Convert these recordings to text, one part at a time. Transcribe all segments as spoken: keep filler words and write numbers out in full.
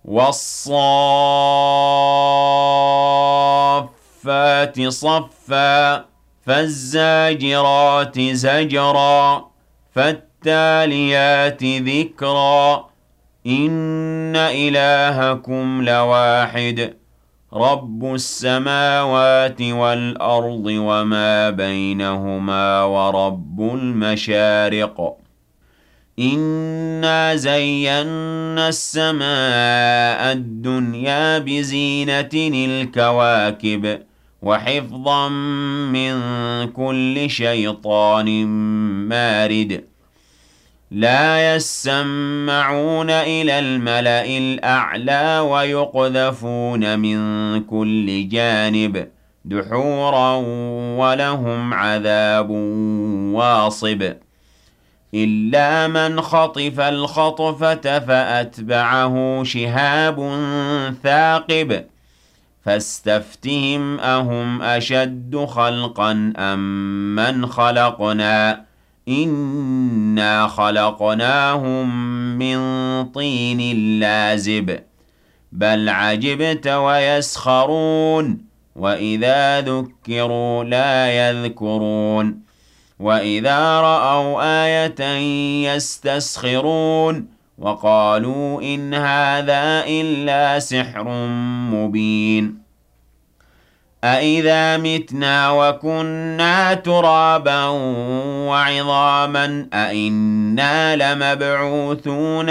وَالصَّافَّاتِ صَفًّا فَالزَّاجِرَاتِ زَجْرًا فَالتَّالِيَاتِ ذِكْرًا إِنَّ إِلَٰهَكُمْ لَوَاحِدٌ رَبُّ السَّمَاوَاتِ وَالْأَرْضِ وَمَا بَيْنَهُمَا وَرَبُّ الْمَشَارِقِ إِنَّا زَيَّنَّا السَّمَاءَ الدُّنْيَا بِزِينَةٍ الْكَوَاكِبِ وَحِفْظًا مِّن كُلِّ شَيْطَانٍ مَّارِدٍ لَا يَسَّمَّعُونَ إِلَى الْمَلَإِ الْأَعْلَى وَيُقْذَفُونَ مِن كُلِّ جَانِبٍ دُحُورًا وَلَهُمْ عَذَابٌ وَاصِبٌ إِلَّا مَنْ خَطِفَ الْخَطْفَةَ فَأَتْبَعَهُ شِهَابٌ ثَاقِبٌ فَاسْتَفْتِهِمْ أَهُمْ أَشَدُّ خَلْقًا أَم مَّنْ خَلَقْنَا إِنَّا خَلَقْنَاهُم مِّن طِينٍ لَّازِبٍ بَلْ عَجِبْتَ وَيَسْخَرُونَ وَإِذَا ذُكِّرُوا لَا يَذْكُرُونَ وَإِذَا رَأَوْا آيَةً يَسْتَسْخِرُونَ وَقَالُوا إِنْ هَٰذَا إِلَّا سِحْرٌ مُّبِينٌ أَإِذَا مِتْنَا وَكُنَّا تُرَابًا وَعِظَامًا أَإِنَّا لَمَبْعُوثُونَ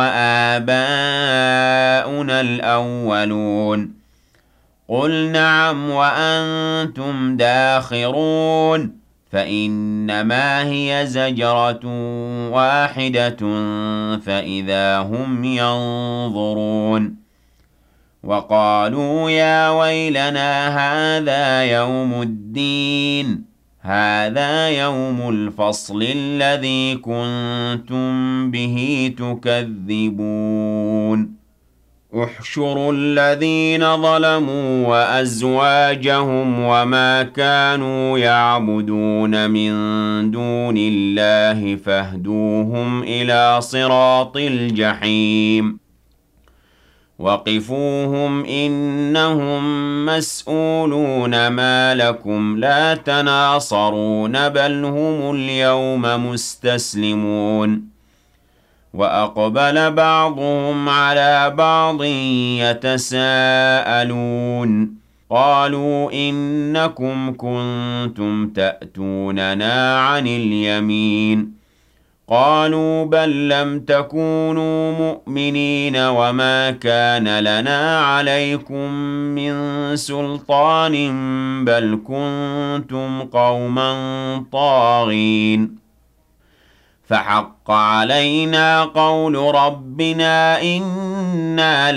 أَوْآبَاؤُنَا الْأَوَّلُونَ قُلْ نَعَمْ وَأَنتُمْ دَاخِرُونَ فَإِنَّمَا هِيَ زَجْرَةٌ وَاحِدَةٌ فَإِذَا هُمْ يَنظُرُونَ وَقَالُوا يَا وَيْلَنَا هَٰذَا يَوْمُ الدِّينِ هَٰذَا يَوْمُ الْفَصْلِ الَّذِي كُنتُم بِهِ تُكَذِّبُونَ احْشُرُوا الَّذِينَ ظَلَمُوا وَأَزْوَاجَهُمْ وَمَا كَانُوا يَعْبُدُونَ مِن دُونِ اللَّهِ فَاهْدُوهُمْ إِلَىٰ صِرَاطِ الْجَحِيمِ وَقِفُوهُمْ إِنَّهُم مَّسْئُولُونَ مَا لَكُمْ لَا تَنَاصَرُونَ بَلْ هُمُ الْيَوْمَ مُسْتَسْلِمُونَ وَأَقْبَلَ بَعْضُهُمْ عَلَىٰ بَعْضٍ يَتَسَاءَلُونَ قَالُوا إِنَّكُمْ كُنتُمْ تَأْتُونَنَا عَنِ الْيَمِينِ قَالُوا بَل لَّمْ تَكُونُوا مُؤْمِنِينَ وَمَا كَانَ لَنَا عَلَيْكُم مِّن سُلْطَانٍ بَلْ كُنتُمْ قَوْمًا طَاغِينَ فَحَقَّ عَلَيْنَا قَوْلُ رَبِّنَا إِنَّا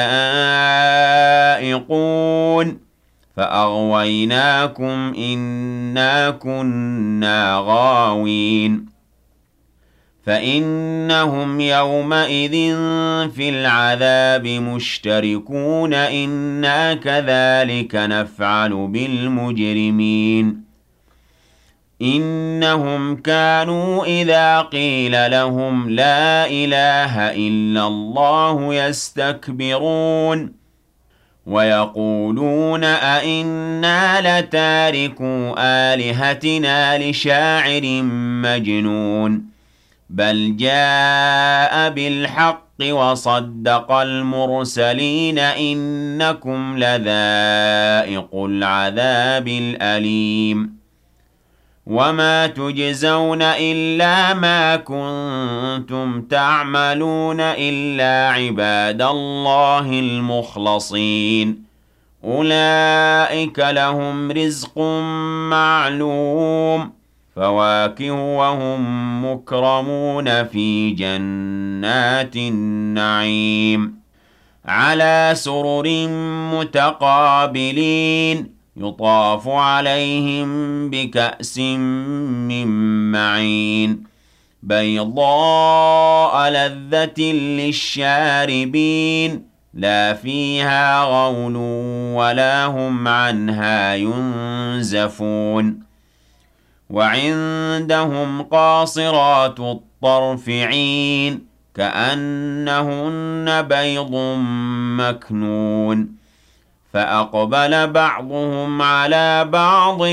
لَذَائِقُونَ فَأَغْوَيْنَاكُمْ إِنَّا كُنَّا غَاوِينَ فَإِنَّهُمْ يَوْمَئِذٍ فِي الْعَذَابِ مُشْتَرِكُونَ إِنَّا كَذَٰلِكَ نَفْعَلُ بِالْمُجْرِمِينَ إِنَّهُمْ كَانُوا إِذَا قِيلَ لَهُمْ لَا إِلَٰهَ إِلَّا اللَّهُ يَسْتَكْبِرُونَ وَيَقُولُونَ أَإِنَّا لَتَارِكُو آلِهَتِنَا لِشَاعِرٍ مَّجْنُونٍ بَلْ جَاءَ بِالْحَقِّ وَصَدَّقَ الْمُرْسَلِينَ إِنَّكُمْ لَذَائِقُو الْعَذَابِ الْأَلِيمِ وَمَا تُجْزَوْنَ إِلَّا مَا كُنتُمْ تَعْمَلُونَ إِلَّا عِبَادَ اللَّهِ الْمُخْلَصِينَ أُولَٰئِكَ لَهُمْ رِزْقٌ مَّعْلُومٌ فَوَاكِهُ وَهُم مُّكْرَمُونَ فِي جَنَّاتِ النَّعِيمِ عَلَىٰ سُرُرٍ مُّتَقَابِلِينَ يُطَافُ عَلَيْهِم بِكَأْسٍ مِّن مَّعِينٍ بَيْضَاءَ لَذَّةٍ لِّلشَّارِبِينَ لَا فِيهَا غَوْلٌ وَلَا هُمْ عَنْهَا يُنزَفُونَ وَعِندَهُمْ قَاصِرَاتُ الطَّرْفِ عِينٌ كأنهن بيض مكنون فأقبل بعضهم على بعض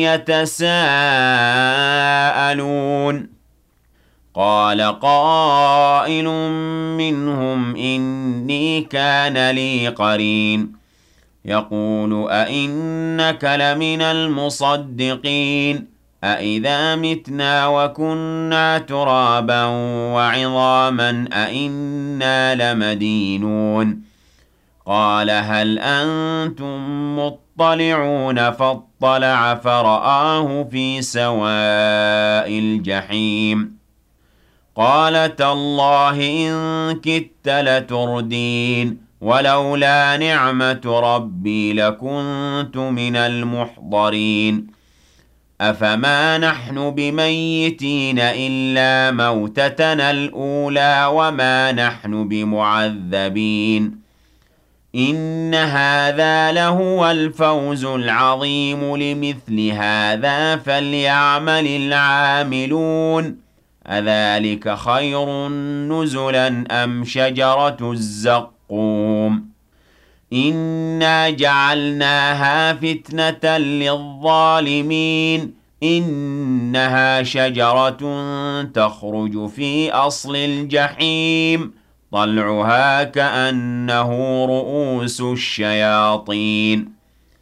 يتساءلون قال قائل منهم إني كان لي قرين يقول أئنك لمن المصدقين أئذا متنا وكنا ترابا وعظاما أئنا لمدينون قال هل أنتم مطلعون فاطلع فرآه في سواء الجحيم قال تالله إن كدت لتردين ولولا نعمة ربي لكنت من المحضرين أفما نحن بميتين إلا موتتنا الأولى وما نحن بمعذبين إن هذا لهو الفوز العظيم لمثل هذا فليعمل العاملون أذلك خير نزلا أم شجرة الزقوم إنا جعلناها فتنة للظالمين إنها شجرة تخرج في أصل الجحيم طلعها كأنه رؤوس الشياطين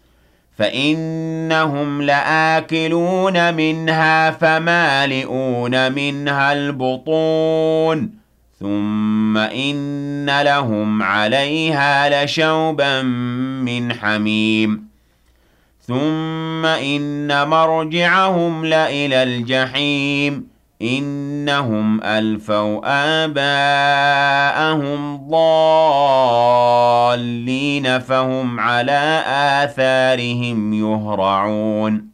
فإنهم لآكلون منها فمالئون منها البطون ثم إن لهم عليها لشوبا من حميم ثم إن مرجعهم لإلى الجحيم إنهم ألفوا آباءهم ضالين فهم على آثارهم يهرعون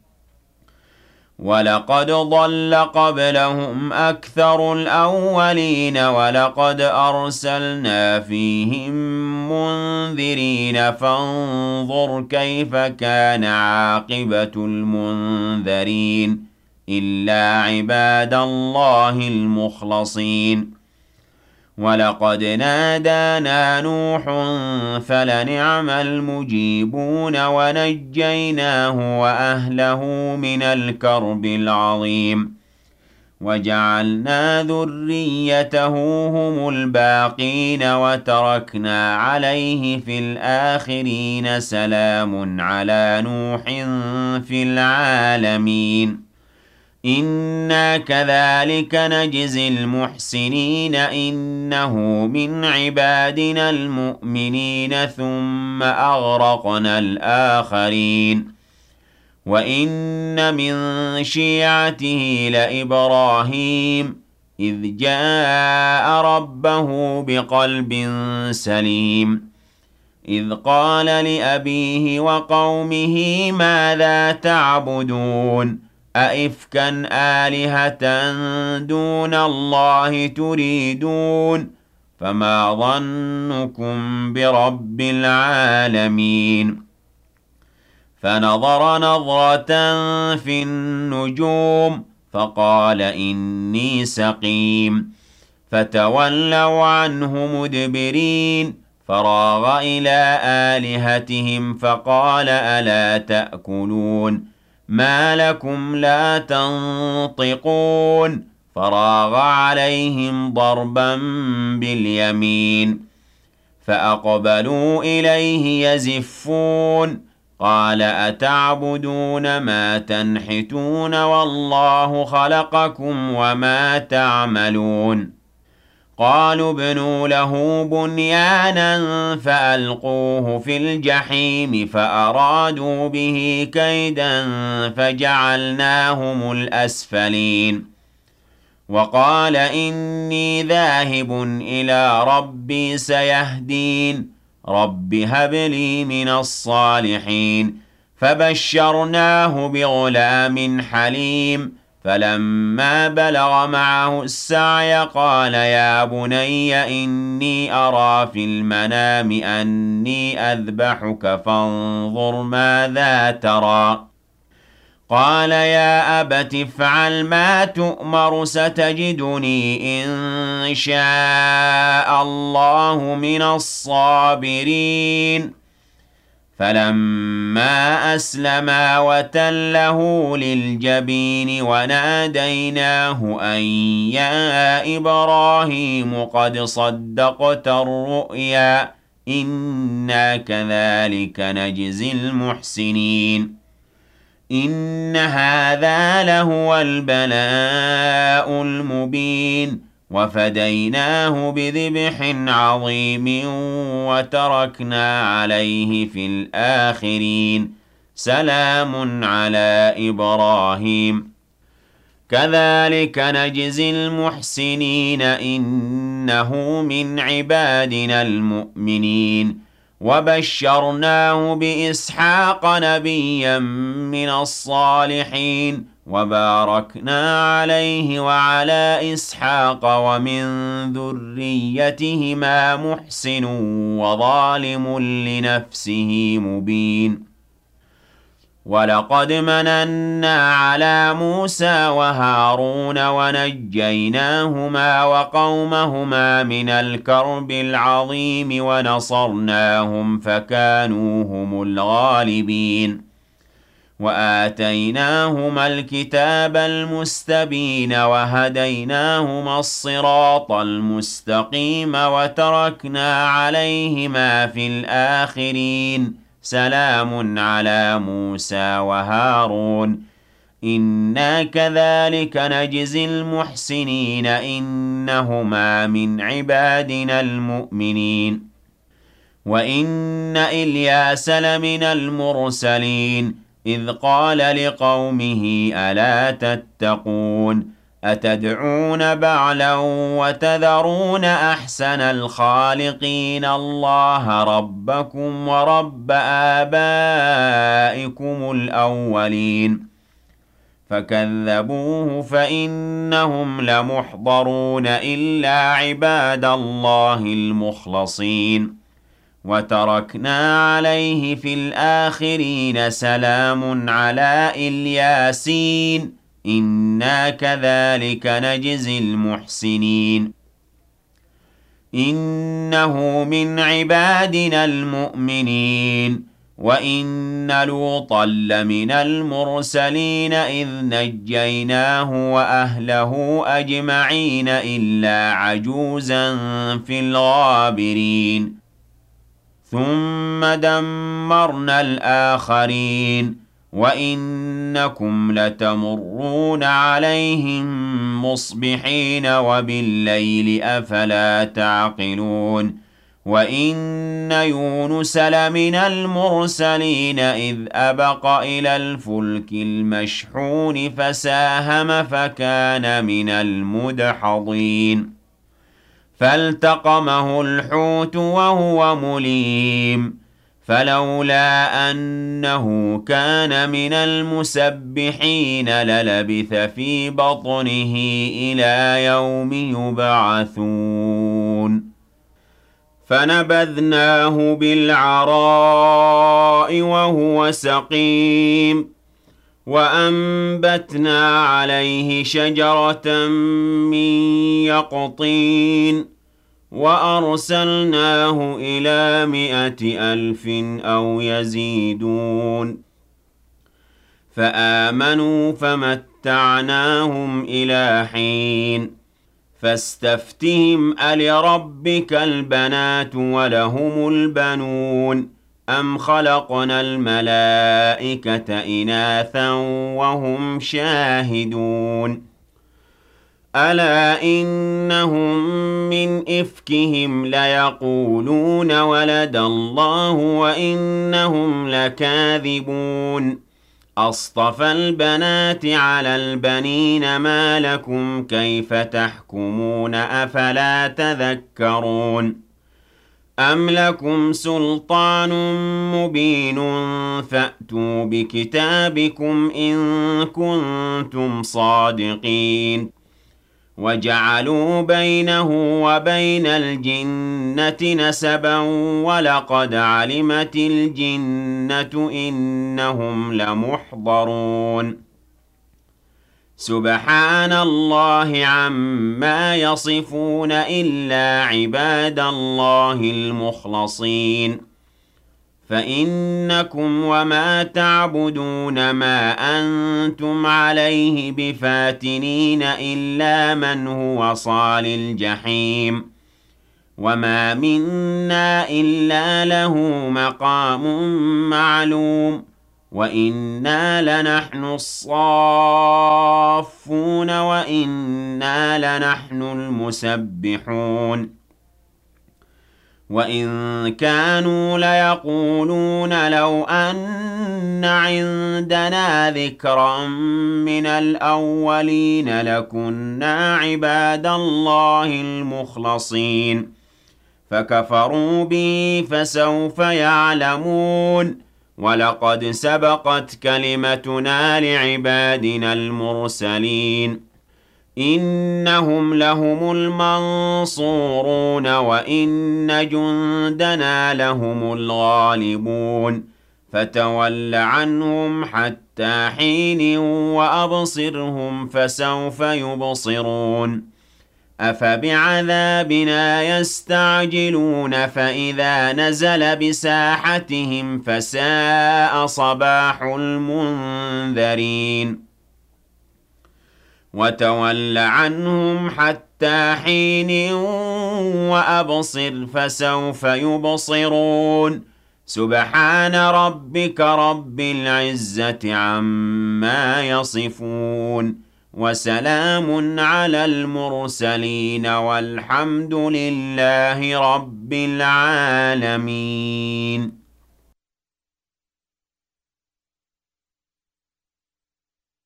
ولقد ضل قبلهم أكثر الأولين ولقد أرسلنا فيهم منذرين فانظر كيف كان عاقبة المنذرين إلا عباد الله المخلصين ولقد نادانا نوح فلنعم المجيبون ونجيناه وأهله من الكرب العظيم وجعلنا ذريته هم الباقين وتركنا عليه في الآخرين سلام على نوح في العالمين إنا كذلك نجزي المحسنين إنه من عبادنا المؤمنين ثم أغرقنا الآخرين وإن من شيعته لإبراهيم إذ جاء ربه بقلب سليم إذ قال لأبيه وقومه ماذا تعبدون أئفكا آلهة دون الله تريدون فما ظنكم برب العالمين فنظر نظرة في النجوم فقال إني سقيم فتولوا عنه مدبرين فراغ إلى آلهتهم فقال ألا تأكلون ما لكم لا تنطقون فراغ عليهم ضربا باليمين فأقبلوا إليه يزفون قال أتعبدون ما تنحتون والله خلقكم وما تعملون قالوا ابنوا له بنيانا فألقوه في الجحيم فأرادوا به كيدا فجعلناهم الأسفلين وقال إني ذاهب إلى ربي سيهدين رب هب لي من الصالحين فبشرناه بغلام حليم فلما بلغ معه السعي قال يا بني إني أرى في المنام أني أذبحك فانظر ماذا ترى قال يا أبت افعل ما تؤمر ستجدني إن شاء الله من الصابرين فلما أسلما وتله للجبين وناديناه أن يا إبراهيم قد صدقت الرؤيا إنا كذلك نجزي المحسنين إن هذا لهو البلاء المبين وفديناه بذبح عظيم وتركنا عليه في الآخرين سلام على إبراهيم كذلك نجزي المحسنين إنه من عبادنا المؤمنين وبشرناه بإسحاق نبيا من الصالحين وباركنا عليه وعلى إسحاق ومن ذريتهما محسن وظالم لنفسه مبين ولقد مننا على موسى وهارون ونجيناهما وقومهما من الكرب العظيم ونصرناهم فكانوا هم الغالبين وآتيناهما الكتاب المستبين وهديناهما الصراط المستقيم وتركنا عليهما في الآخرين سلام على موسى وهارون إنا كذلك نجزي المحسنين إنهما من عبادنا المؤمنين وإن إلياس لمن المرسلين إذ قال لقومه ألا تتقون أتدعون بعلا وتذرون أحسن الخالقين الله ربكم ورب آبائكم الأولين فكذبوه فإنهم لمحضرون إلا عباد الله المخلصين وتركنا عليه في الآخرين سلام على الياسين إنا كذلك نجزي المحسنين إنه من عبادنا المؤمنين وإن لوطا لمن المرسلين إذ نجيناه وأهله أجمعين إلا عجوزا في الغابرين ثم دمرنا الآخرين وإنكم لتمرون عليهم مصبحين وبالليل أفلا تعقلون وإن يونس لمن المرسلين إذ أبق إلى الفلك المشحون فساهم فكان من المدحضين فالتقمه الحوت وهو مليم فلولا أنه كان من المسبحين للبث في بطنه إلى يوم يبعثون فنبذناه بالعراء وهو سقيم وأنبتنا عليه شجرة من يقطين وأرسلناه إلى مائة ألف أو يزيدون فآمنوا فمتعناهم إلى حين فاستفتهم ألربك البنات ولهم البنون أم خلقنا الملائكة إناثا وهم شاهدون ألا إنهم من إفكهم ليقولون ولد الله وإنهم لكاذبون أصطفى البنات على البنين ما لكم كيف تحكمون أفلا تذكرون أم لكم سلطان مبين فأتوا بكتابكم إن كنتم صادقين وجعلوا بينه وبين الجنة نسبا ولقد علمت الجنة إنهم لمحضرون سبحان الله عما يصفون إلا عباد الله المخلصين فإنكم وما تعبدون ما أنتم عليه بفاتنين إلا من هو صال الجحيم وما منا إلا له مقام معلوم وإنا لنحن الصافون وإنا لنحن المسبحون وإن كانوا ليقولون لو أن عندنا ذكرا من الأولين لكنا عباد الله المخلصين فكفروا به فسوف يعلمون ولقد سبقت كلمتنا لعبادنا المرسلين إنهم لهم المنصورون وإن جندنا لهم الغالبون فتول عنهم حتى حين وأبصرهم فسوف يبصرون أفبعذابنا يستعجلون فإذا نزل بساحتهم فساء صباح المنذرين وتول عنهم حتى حين وأبصر فسوف يبصرون سبحان ربك رب العزة عما يصفون وسلام على المرسلين والحمد لله رب العالمين